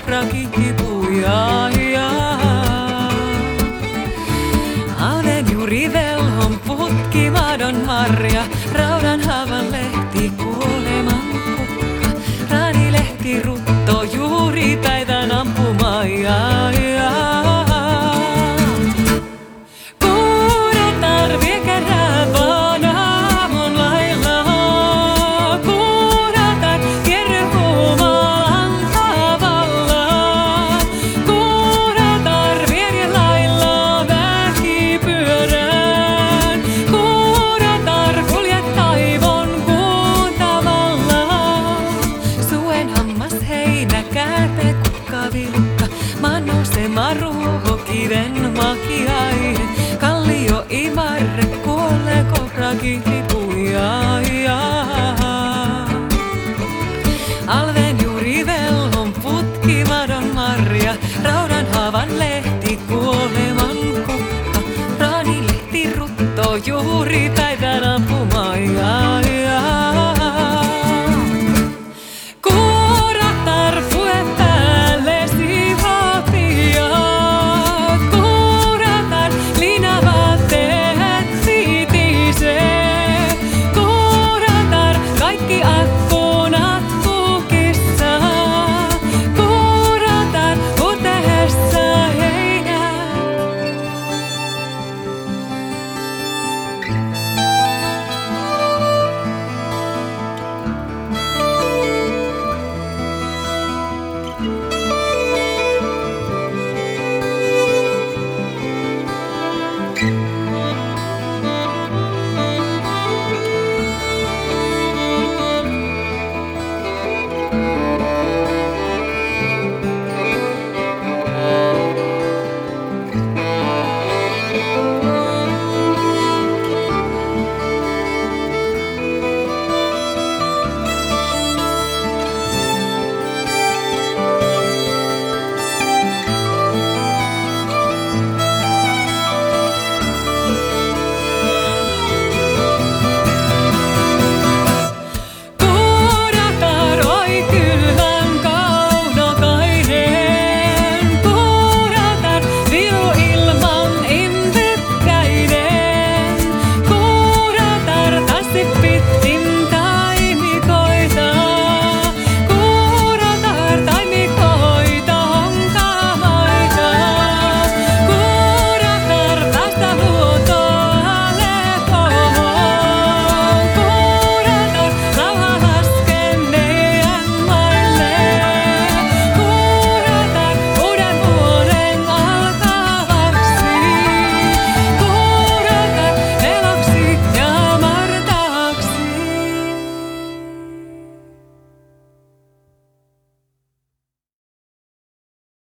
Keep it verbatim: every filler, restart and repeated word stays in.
kohrakipuja. Olen juuri velhon putkimadon marja, raudan haavan lehti, kuoleman kukka, raanilehti rutto, juuri taitän ampumaan. Kuudatar vie kärävän aamun lailla, kuudatar kierry huumaan tavalla, kuudatar vie lailla väkipyörään, kuudatar kuljet taivon kuun tavalla. Suen hammas heinä, kärpe, kukka, vilkka, maan nousema ruoho, kiven makiainen, kallio imarre, kuolee kohrakin.